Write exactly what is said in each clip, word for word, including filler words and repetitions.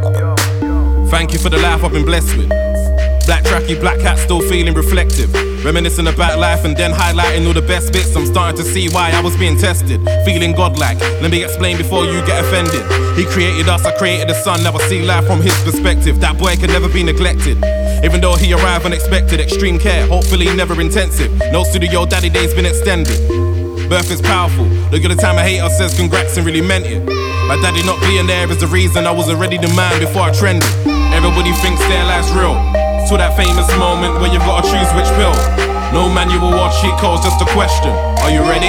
Thank you for the life I've been blessed with. Black tracky, black hat, still feeling reflective. Reminiscing about life and then highlighting all the best bits. I'm starting to see why I was being tested. Feeling godlike, let me explain before you get offended. He created us, I created the sun. Now I see life from his perspective. That boy can never be neglected. Even though he arrived unexpected, extreme care, hopefully never intensive. No studio daddy days been extended. Birth is powerful. Look at the time a hater says congrats and really meant it. My daddy not being there is the reason I was already the man before I trended. Everybody thinks their life's real. To that famous moment where you've got to choose which pill. No manual or cheat codes, just a question. Are you ready?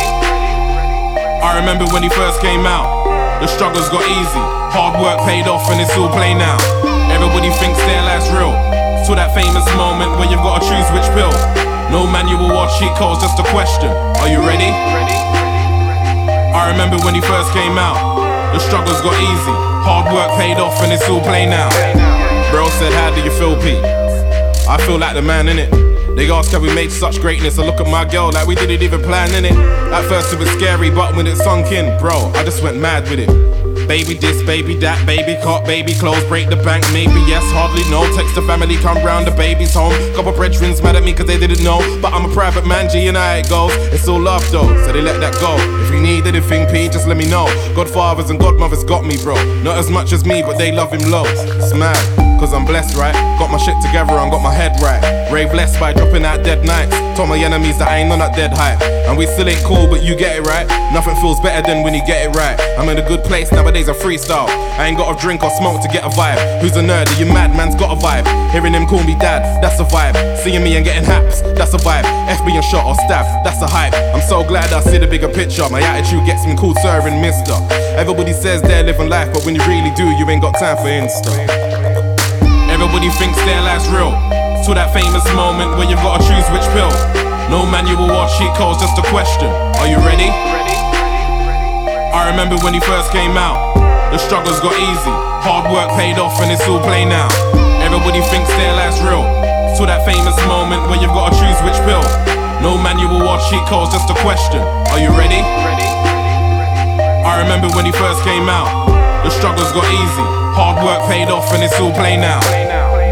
I remember when he first came out. The struggles got easy. Hard work paid off and it's all play now. Everybody thinks their life's real. To that famous moment where you've got to choose which pill. No manual or cheat codes, just a question. Are you ready? I remember when he first came out. The struggles got easy. Hard work paid off and it's all play now. Bro said, how do you feel, Pete? I feel like the man, innit? They ask how we made such greatness. I look at my girl like we didn't even plan, innit? At first it was scary, but when it sunk in, bro, I just went mad with it. Baby this, baby that, baby caught, baby clothes, break the bank, maybe yes, hardly no. Text the family, come round, the baby's home. Couple brethrens mad at me cause they didn't know, but I'm a private man, G, and how it goes. It's all love though, so they let that go. If you need anything, P, just let me know. Godfathers and godmothers got me, bro. Not as much as me, but they love him loads. It's mad, cause I'm blessed, right? Got my shit together and got my head right. Rave less by dropping out dead nights. Told my enemies that I ain't on that dead hype. And we still ain't cool, but you get it right. Nothing feels better than when you get it right. I'm in a good place, nowadays I freestyle. I ain't got a drink or smoke to get a vibe. Who's a nerd? Are you mad? Man's got a vibe. Hearing him call me dad, that's a vibe. Seeing me and getting haps, that's a vibe. F being shot or stabbed, that's a hype. I'm so glad I see the bigger picture. My attitude gets me called sir and mister. Everybody says they're living life, but when you really do, you ain't got time for Insta. Everybody thinks their life's real. To that famous moment where you've got to choose which pill. No manual or cheat codes, just a question. Are you ready? I remember when he first came out. The struggles got easy. Hard work paid off and it's all play now. Everybody thinks their life's real. To that famous moment where you've got to choose which pill. No manual or cheat codes, just a question. Are you ready? I remember when he first came out. The struggles got easy. Hard work paid off and it's all play now.